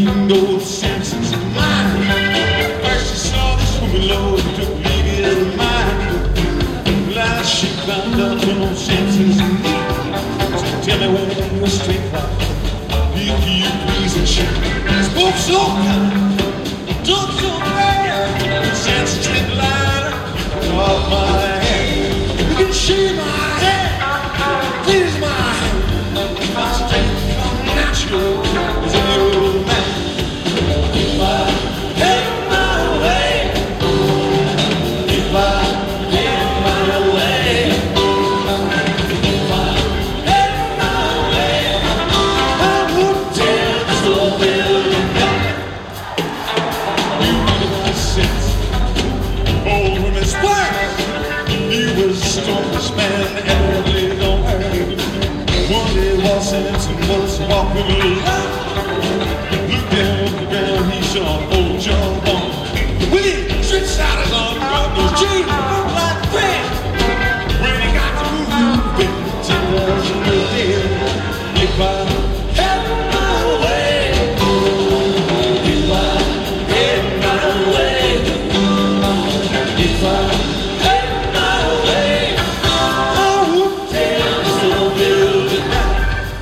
no senses of mine. First she saw this woman low, took lady of mine. Last she climbed up to no senses of me. So tell me when you're straight fire, if you please, and she spoke so kind, took so bad, sense straight line off my head. You can shave my head, please my head, my strength from natural is in the old man. If I had my way, if I had my way, if I had my way, I would tear this whole building down. You really got sense, old woman's work. He was the strongest man ever lived on earth. One day Washington was walking along, looked down at the ground, he saw old John Bone. When he stretched out his arm, got those jeans looked like friends. When he got to moving, 10,000 were dead. If I had my way, if I had my way, if I had my way, I would tear this whole building down.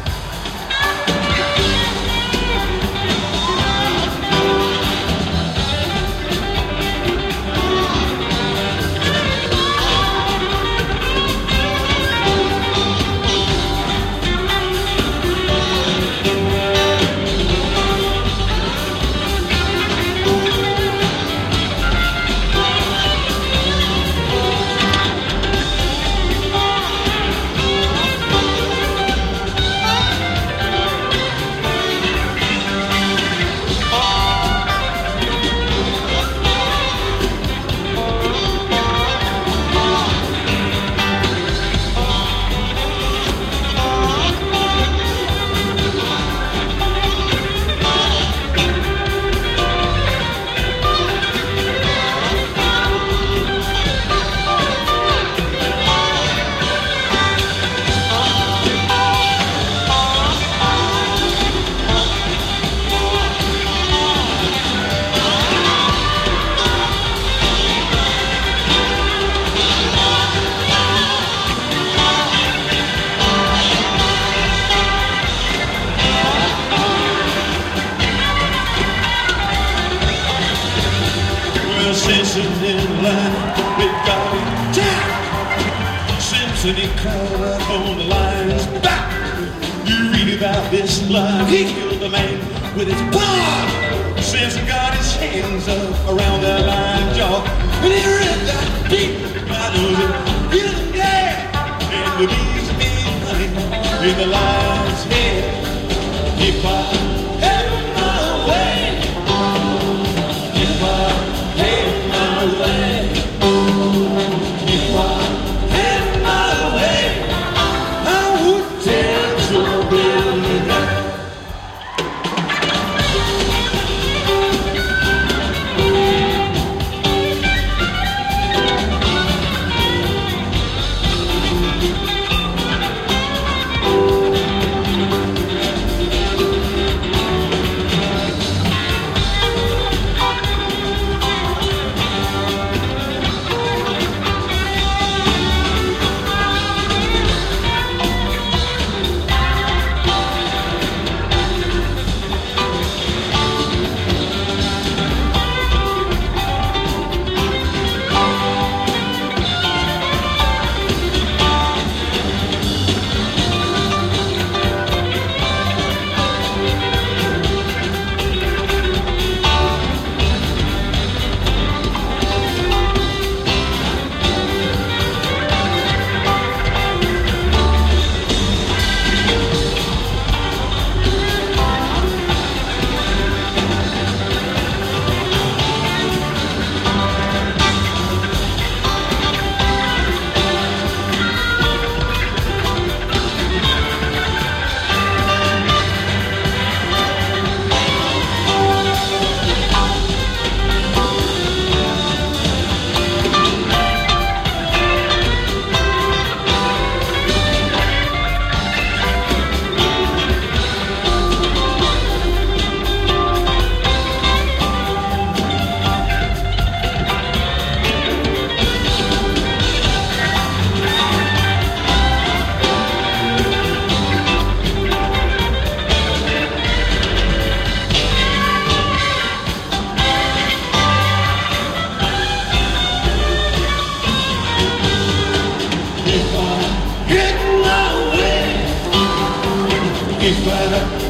Simpson in line, they got him down. Simpson, he crawled up on the line's back. You read about this line, he killed the man with his paw. Simpson got his hands up around that line's jaw, and he read that deep, I know that feeling, yeah. And the bees made honey in the lion's head. If I had my way, if I had my way, if I had my way, I would tear this whole building down. kick right up.